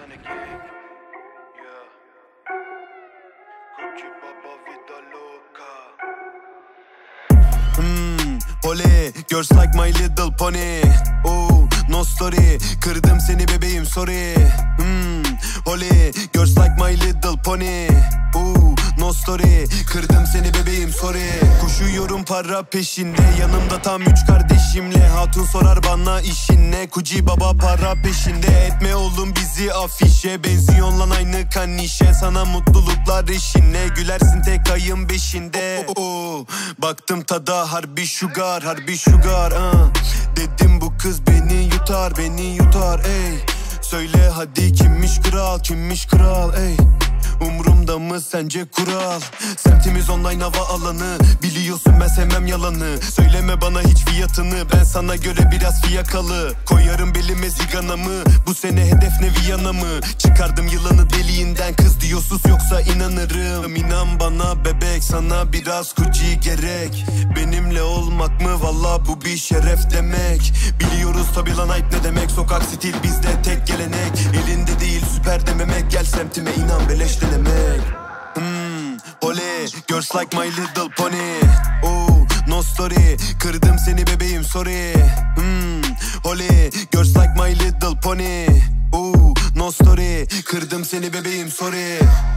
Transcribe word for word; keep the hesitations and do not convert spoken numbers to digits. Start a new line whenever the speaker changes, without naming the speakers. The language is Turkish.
Montana gang. Yeah. Gucci Baba Vida Loca.
Hmm, oley, girls like my little pony. Oh, no story, kırdım seni bebeğim sorry. Hmm, oley, girls like my little pony. Oh, no story, kırdım seni bebeğim sorry. Koşuyorum para peşinde, yanımda tam üç kardeşimle. Hatun sorar bana işin ne, Kuci baba para peşinde. Etme oğlum bizi afişe, benziyon lan aynı kanişe. Sana mutluluklar eşinle, gülersin tek ayın beşinde. Oh, oh, oh. Baktım tada harbi sugar, harbi sugar uh. Dedim bu kız beni yutar, beni yutar ey. Söyle hadi kimmiş kral, kimmiş kral ey. Umrumda mı sence kural? Semtimiz online hava alanı, biliyorsun ben sevmem yalanı. Söyleme bana hiç fiyatını, ben sana göre biraz fiyakalı. Koyarım belime ziganamı, bu sene hedef ne Viyana mı? Çıkardım yılanı deliğinden, kız diyorsus yoksa inanırım. İnan bana bebek, sana biraz Gucci gerek. Benimle olmak mı valla bu bir şeref demek. Biliyoruz tabi lan hype ne demek, sokak stil bizde tek gelenek. Elinde değil süper dememek, gel semtime inan beleş denemek. Hmm, oley, girls like my little pony. Oh, no story, kırdım seni bebeğim sorry. Hmm, oley, girls like my little pony. Oh, no story, kırdım seni bebeğim sorry.